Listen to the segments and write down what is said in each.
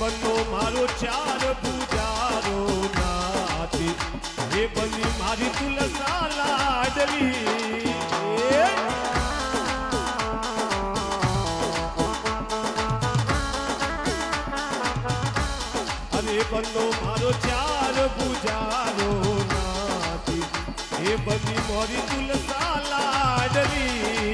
बनो मारो चार पूजारो नाती, ये बनी मारी तुलसा लाडली। अरे बनो मारो चार पूजारो नाती, ये बनी मारी तुलसा लाडली।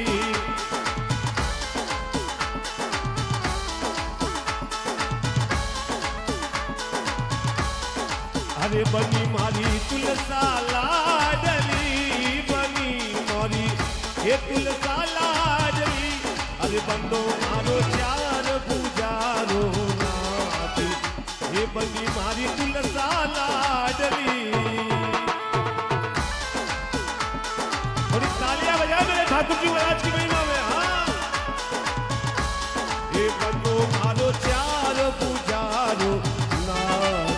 अरे बनी मारी तुलसा लाडली, बनी मारी ये तुलसा लाडली। अरे बंदो मारो चार पूजारो नाती, ये बनी मारी तुलसा लाडली। थोड़ी तालियां बजाओ मेरे ठाकुर जी महाराज की महिमा में। हाँ, ये बंदो मारो चार पूजारो नाती,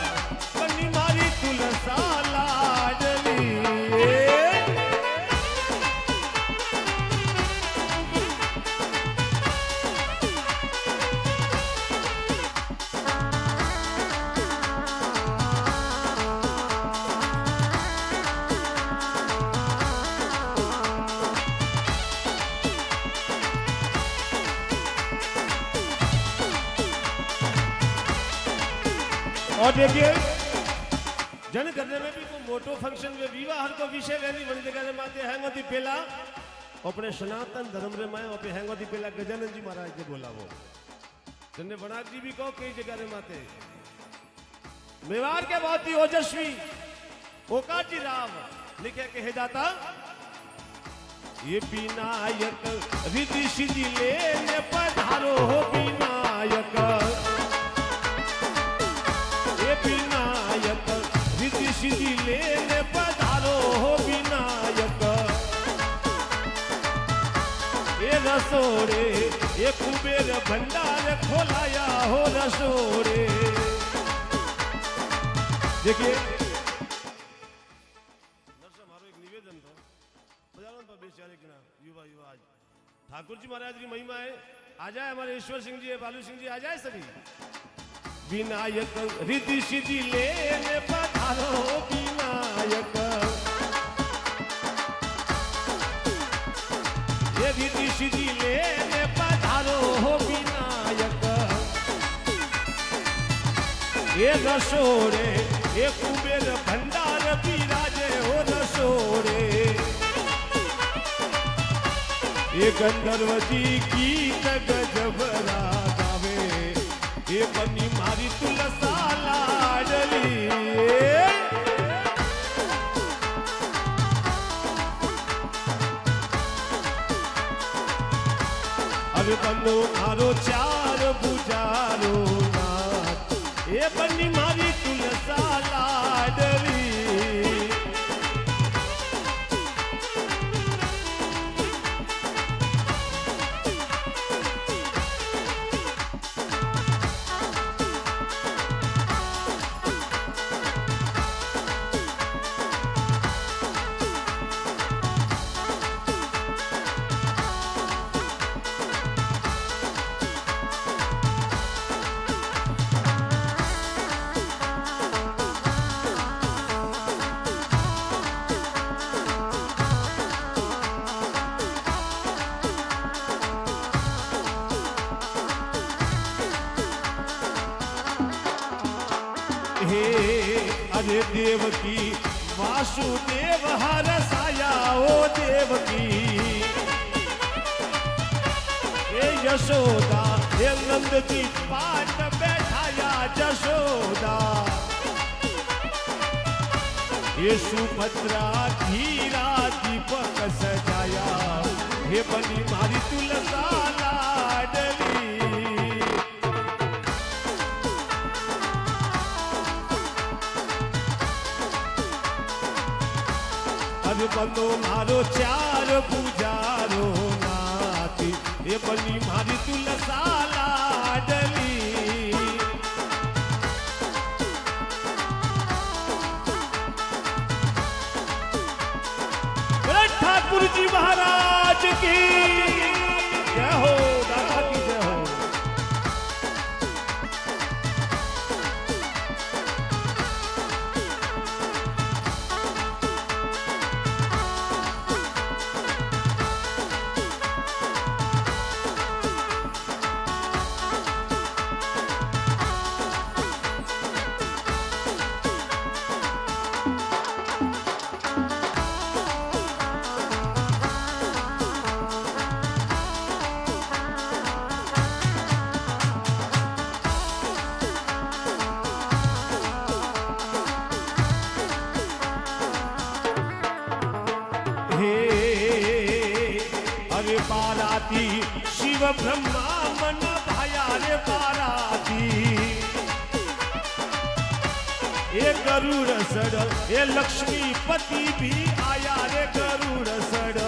और देखिए जन करने में भी कोई मोटो फंक्शन में विवाह को विषय रहनी बड़ी जगह रे माते हैंगोती पेला अपने सनातन धर्म रे माए ओपे हैंगोती पेला गजानन जी महाराज के बोलावो। जन्ने बनाक जी भी कहो कई जगह रे माते मेवाड़ के बहुत ही ओजस्वी ओकाजी राम लिखे के हे दाता, ये विनायक रिद्धि सिद्धि लेने पधारो हो विनायक, विनायक रिद्धि सिद्धि लेने पधारो हो विनायक। ये रसोड़े ये कुबेर भंडार खोलाया हो रसोड़े। देखिए दर्शक हमारो एक निवेदन था बजावन पर बेचारे की ना युवा युवा आज ठाकुर जी महाराज की महिमा है। आ जाए हमारे ईश्वर सिंह जी बालू सिंह जी आ जाए सभी। विनायक रिद्धि सिद्धि लेने पधारो विनायक, ये रिद्धि सिद्धि लेने पधारो हो विनायक। ये रसोड़े ये कुबेर भंडार विराजे हो रसोड़े। ये गंधर्व जी गीत गजबरा गावे, ये बनी मारी तुलसा लाडली। अरे बनो मारो चार बुजारो नाथ, ये बनी मारी तुलसा लाडली। अरे देवकी वासुदेव हरसाया ओ देवकी, ये यशोदा ये नंद जी पाट बैठाया जशोदा। ये सुभद्रा धीरा दीपक सजाया, हे बनी मारी तुलसा लाडली। अरे बनो मारो चार पूजारो नाती, ये बनी मारी तुलसा लाडली। ठाकुर जी महाराज की जय हो, दादा की जय हो। बाराती शिव ब्रह्मा मन भाया रे बाराती ये गरुड़ सड़ ये लक्ष्मीपति भी आया रे गरुड़ सड़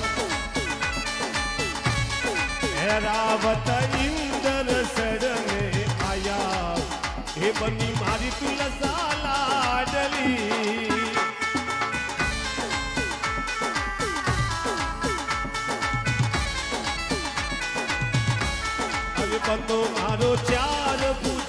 रावत इंद्र सड़ में आया हे बनी मारी तुलसा लाडली बंदो मारो चार